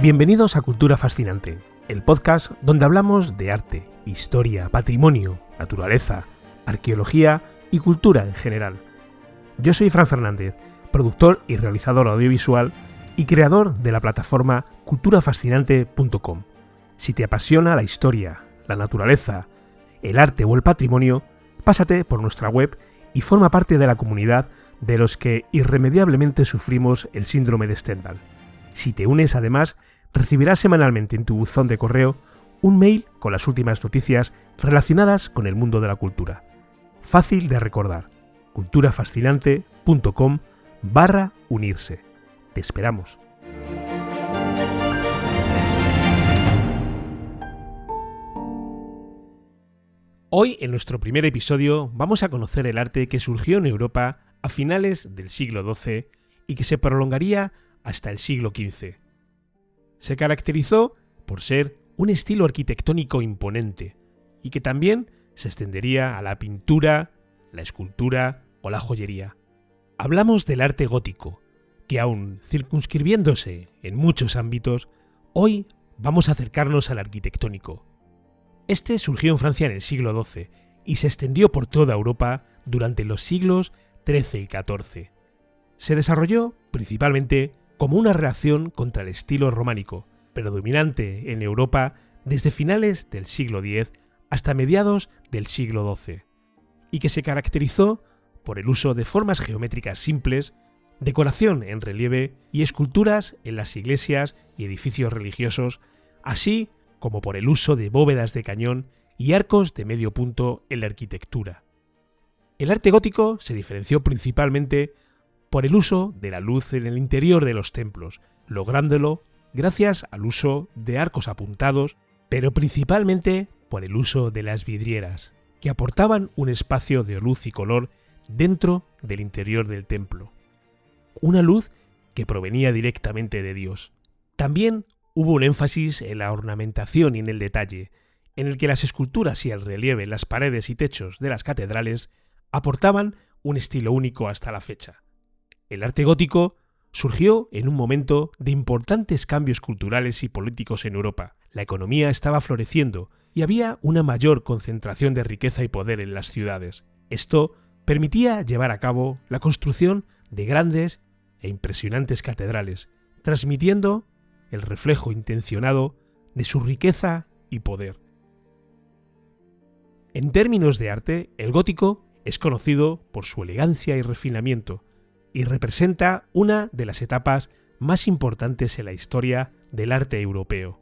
Bienvenidos a Cultura Fascinante, el podcast donde hablamos de arte, historia, patrimonio, naturaleza, arqueología y cultura en general. Yo soy Fran Fernández, productor y realizador audiovisual y creador de la plataforma culturafascinante.com. Si te apasiona la historia, la naturaleza, el arte o el patrimonio, pásate por nuestra web y forma parte de la comunidad de los que irremediablemente sufrimos el síndrome de Stendhal. Si te unes, además, recibirás semanalmente en tu buzón de correo un mail con las últimas noticias relacionadas con el mundo de la cultura. Fácil de recordar, culturafascinante.com/unirse. Te esperamos. Hoy, en nuestro primer episodio, vamos a conocer el arte que surgió en Europa a finales del siglo XII y que se prolongaría hasta el siglo XV. Se caracterizó por ser un estilo arquitectónico imponente y que también se extendería a la pintura, la escultura o la joyería. Hablamos del arte gótico, que aun circunscribiéndose en muchos ámbitos, hoy vamos a acercarnos al arquitectónico. Este surgió en Francia en el siglo XII y se extendió por toda Europa durante los siglos XIII y XIV. Se desarrolló principalmente como una reacción contra el estilo románico, predominante en Europa desde finales del siglo X hasta mediados del siglo XII, y que se caracterizó por el uso de formas geométricas simples, decoración en relieve y esculturas en las iglesias y edificios religiosos, así como por el uso de bóvedas de cañón y arcos de medio punto en la arquitectura. El arte gótico se diferenció principalmente por el uso de la luz en el interior de los templos, lográndolo gracias al uso de arcos apuntados, pero principalmente por el uso de las vidrieras, que aportaban un espacio de luz y color dentro del interior del templo. Una luz que provenía directamente de Dios. También hubo un énfasis en la ornamentación y en el detalle, en el que las esculturas y el relieve en las paredes y techos de las catedrales aportaban un estilo único hasta la fecha. El arte gótico surgió en un momento de importantes cambios culturales y políticos en Europa. La economía estaba floreciendo y había una mayor concentración de riqueza y poder en las ciudades. Esto permitía llevar a cabo la construcción de grandes e impresionantes catedrales, transmitiendo el reflejo intencionado de su riqueza y poder. En términos de arte, el gótico es conocido por su elegancia y refinamiento, y representa una de las etapas más importantes en la historia del arte europeo.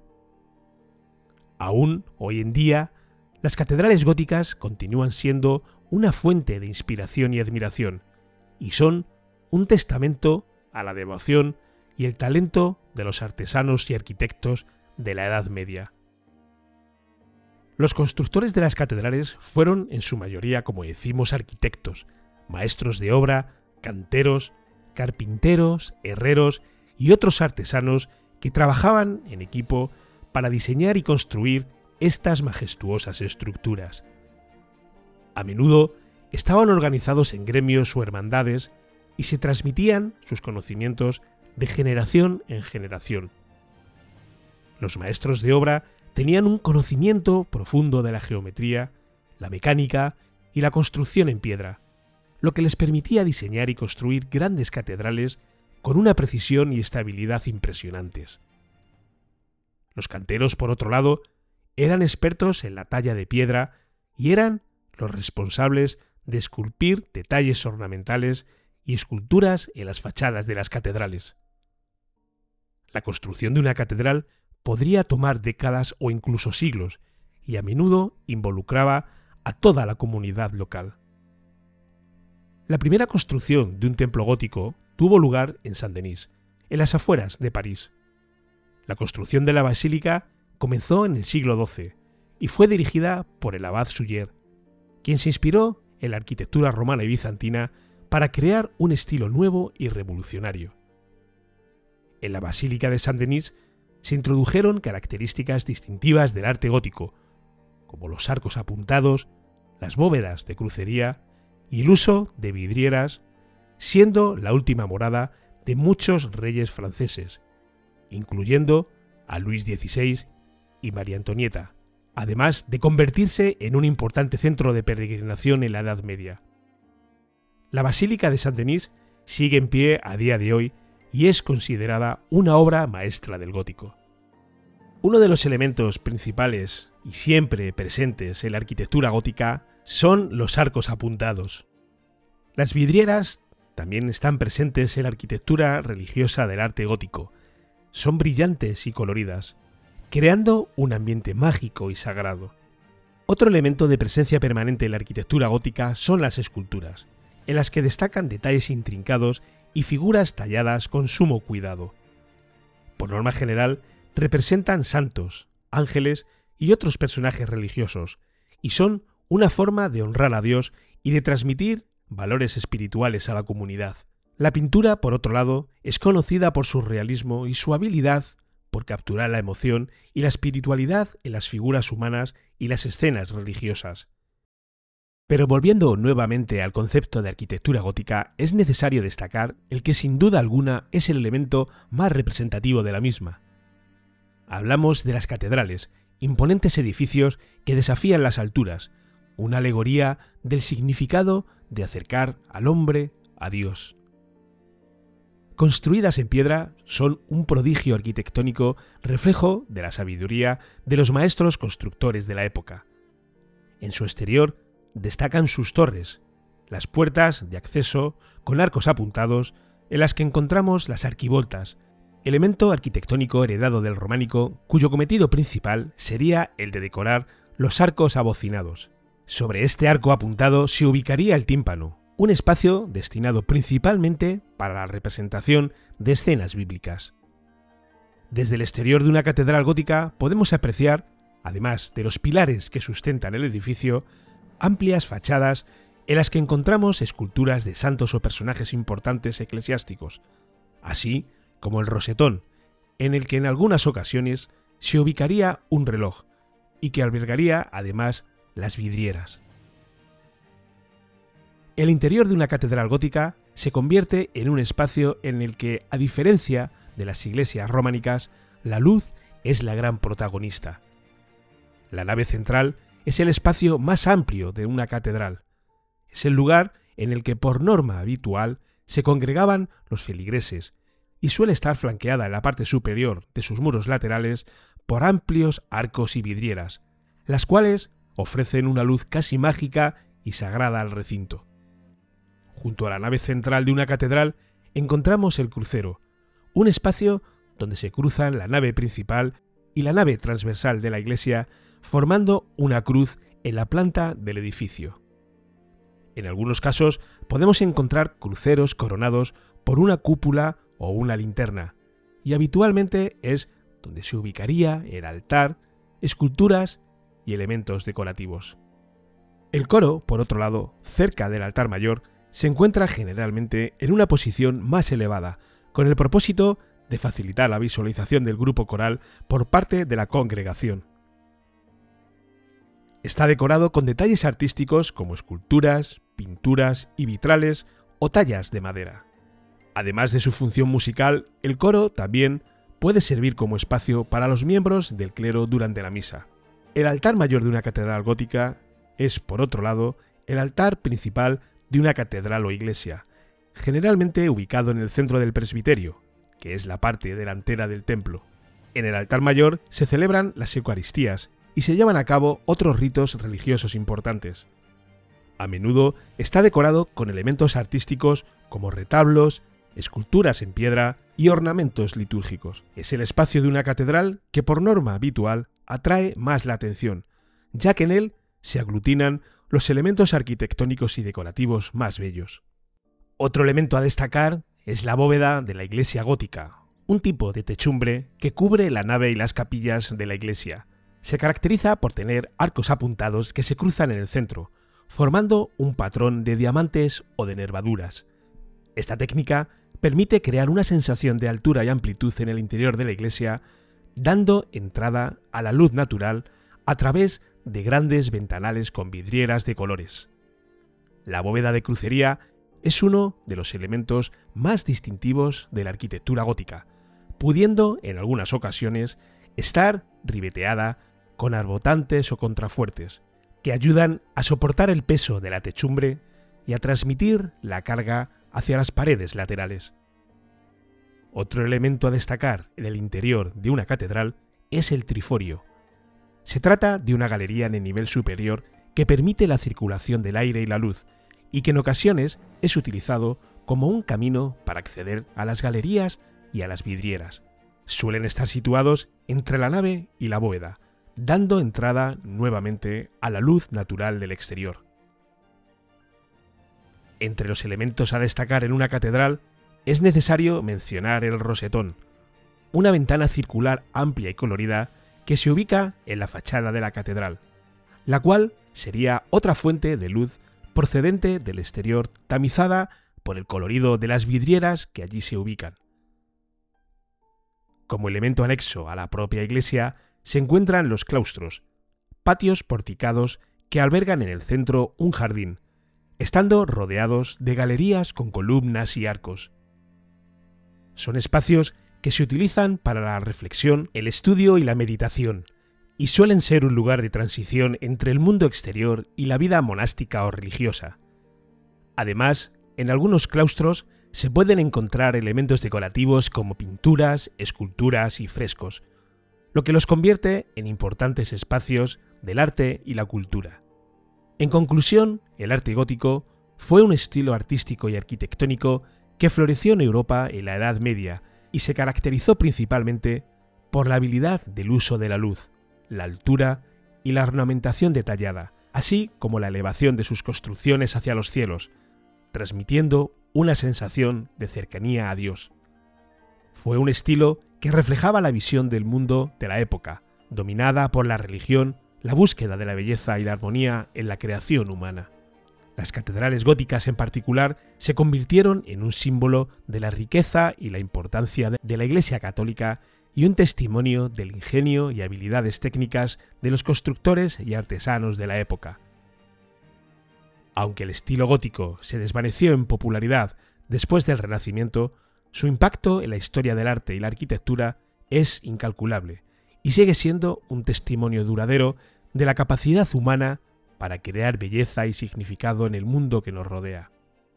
Aún hoy en día, las catedrales góticas continúan siendo una fuente de inspiración y admiración, y son un testamento a la devoción y el talento de los artesanos y arquitectos de la Edad Media. Los constructores de las catedrales fueron en su mayoría, como decimos, arquitectos, maestros de obra, canteros, carpinteros, herreros y otros artesanos que trabajaban en equipo para diseñar y construir estas majestuosas estructuras. A menudo estaban organizados en gremios o hermandades y se transmitían sus conocimientos de generación en generación. Los maestros de obra tenían un conocimiento profundo de la geometría, la mecánica y la construcción en piedra, lo que les permitía diseñar y construir grandes catedrales con una precisión y estabilidad impresionantes. Los canteros, por otro lado, eran expertos en la talla de piedra y eran los responsables de esculpir detalles ornamentales y esculturas en las fachadas de las catedrales. La construcción de una catedral podría tomar décadas o incluso siglos, y a menudo involucraba a toda la comunidad local. La primera construcción de un templo gótico tuvo lugar en Saint-Denis, en las afueras de París. La construcción de la basílica comenzó en el siglo XII y fue dirigida por el abad Suger, quien se inspiró en la arquitectura romana y bizantina para crear un estilo nuevo y revolucionario. En la basílica de Saint-Denis se introdujeron características distintivas del arte gótico, como los arcos apuntados, las bóvedas de crucería y el uso de vidrieras, siendo la última morada de muchos reyes franceses, incluyendo a Luis XVI y María Antonieta, además de convertirse en un importante centro de peregrinación en la Edad Media. La Basílica de Saint-Denis sigue en pie a día de hoy y es considerada una obra maestra del gótico. Uno de los elementos principales y siempre presentes en la arquitectura gótica son los arcos apuntados. Las vidrieras también están presentes en la arquitectura religiosa del arte gótico. Son brillantes y coloridas, creando un ambiente mágico y sagrado. Otro elemento de presencia permanente en la arquitectura gótica son las esculturas, en las que destacan detalles intrincados y figuras talladas con sumo cuidado. Por norma general, representan santos, ángeles y otros personajes religiosos, y son una forma de honrar a Dios y de transmitir valores espirituales a la comunidad. La pintura, por otro lado, es conocida por su realismo y su habilidad por capturar la emoción y la espiritualidad en las figuras humanas y las escenas religiosas. Pero volviendo nuevamente al concepto de arquitectura gótica, es necesario destacar el que sin duda alguna es el elemento más representativo de la misma. Hablamos de las catedrales, imponentes edificios que desafían las alturas, una alegoría del significado de acercar al hombre a Dios. Construidas en piedra, son un prodigio arquitectónico reflejo de la sabiduría de los maestros constructores de la época. En su exterior destacan sus torres, las puertas de acceso con arcos apuntados en las que encontramos las arquivoltas, elemento arquitectónico heredado del románico cuyo cometido principal sería el de decorar los arcos abocinados. Sobre este arco apuntado se ubicaría el tímpano, un espacio destinado principalmente para la representación de escenas bíblicas. Desde el exterior de una catedral gótica podemos apreciar, además de los pilares que sustentan el edificio, amplias fachadas en las que encontramos esculturas de santos o personajes importantes eclesiásticos, así como el rosetón, en el que en algunas ocasiones se ubicaría un reloj y que albergaría además las vidrieras. El interior de una catedral gótica se convierte en un espacio en el que, a diferencia de las iglesias románicas, la luz es la gran protagonista. La nave central es el espacio más amplio de una catedral. Es el lugar en el que por norma habitual se congregaban los feligreses y suele estar flanqueada en la parte superior de sus muros laterales por amplios arcos y vidrieras, las cuales ofrecen una luz casi mágica y sagrada al recinto. Junto a la nave central de una catedral encontramos el crucero, un espacio donde se cruzan la nave principal y la nave transversal de la iglesia, formando una cruz en la planta del edificio. En algunos casos podemos encontrar cruceros coronados por una cúpula o una linterna, y habitualmente es donde se ubicaría el altar, esculturas y elementos decorativos. El coro, por otro lado, cerca del altar mayor, se encuentra generalmente en una posición más elevada, con el propósito de facilitar la visualización del grupo coral por parte de la congregación. Está decorado con detalles artísticos como esculturas, pinturas y vitrales o tallas de madera. Además de su función musical, el coro también puede servir como espacio para los miembros del clero durante la misa. El altar mayor de una catedral gótica es, por otro lado, el altar principal de una catedral o iglesia, generalmente ubicado en el centro del presbiterio, que es la parte delantera del templo. En el altar mayor se celebran las Eucaristías y se llevan a cabo otros ritos religiosos importantes. A menudo está decorado con elementos artísticos como retablos, esculturas en piedra y ornamentos litúrgicos. Es el espacio de una catedral que por norma habitual atrae más la atención, ya que en él se aglutinan los elementos arquitectónicos y decorativos más bellos. Otro elemento a destacar es la bóveda de la iglesia gótica, un tipo de techumbre que cubre la nave y las capillas de la iglesia. Se caracteriza por tener arcos apuntados que se cruzan en el centro, formando un patrón de diamantes o de nervaduras. Esta técnica permite crear una sensación de altura y amplitud en el interior de la iglesia, dando entrada a la luz natural a través de grandes ventanales con vidrieras de colores. La bóveda de crucería es uno de los elementos más distintivos de la arquitectura gótica, pudiendo, en algunas ocasiones, estar ribeteada con arbotantes o contrafuertes, que ayudan a soportar el peso de la techumbre y a transmitir la carga hacia las paredes laterales. Otro elemento a destacar en el interior de una catedral es el triforio. Se trata de una galería en el nivel superior que permite la circulación del aire y la luz, y que en ocasiones es utilizado como un camino para acceder a las galerías y a las vidrieras. Suelen estar situados entre la nave y la bóveda, dando entrada nuevamente a la luz natural del exterior. Entre los elementos a destacar en una catedral es necesario mencionar el rosetón, una ventana circular amplia y colorida que se ubica en la fachada de la catedral, la cual sería otra fuente de luz procedente del exterior, tamizada por el colorido de las vidrieras que allí se ubican. Como elemento anexo a la propia iglesia se encuentran los claustros, patios porticados que albergan en el centro un jardín, estando rodeados de galerías con columnas y arcos. Son espacios que se utilizan para la reflexión, el estudio y la meditación, y suelen ser un lugar de transición entre el mundo exterior y la vida monástica o religiosa. Además, en algunos claustros se pueden encontrar elementos decorativos como pinturas, esculturas y frescos, lo que los convierte en importantes espacios del arte y la cultura. En conclusión, el arte gótico fue un estilo artístico y arquitectónico que floreció en Europa en la Edad Media y se caracterizó principalmente por la habilidad del uso de la luz, la altura y la ornamentación detallada, así como la elevación de sus construcciones hacia los cielos, transmitiendo una sensación de cercanía a Dios. Fue un estilo que reflejaba la visión del mundo de la época, dominada por la religión, la búsqueda de la belleza y la armonía en la creación humana. Las catedrales góticas en particular se convirtieron en un símbolo de la riqueza y la importancia de la Iglesia católica y un testimonio del ingenio y habilidades técnicas de los constructores y artesanos de la época. Aunque el estilo gótico se desvaneció en popularidad después del Renacimiento, su impacto en la historia del arte y la arquitectura es incalculable y sigue siendo un testimonio duradero de la capacidad humana para crear belleza y significado en el mundo que nos rodea.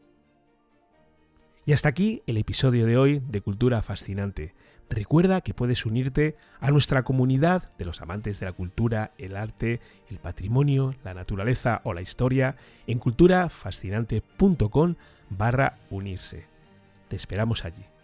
Y hasta aquí el episodio de hoy de Cultura Fascinante. Recuerda que puedes unirte a nuestra comunidad de los amantes de la cultura, el arte, el patrimonio, la naturaleza o la historia en culturafascinante.com/unirse. Te esperamos allí.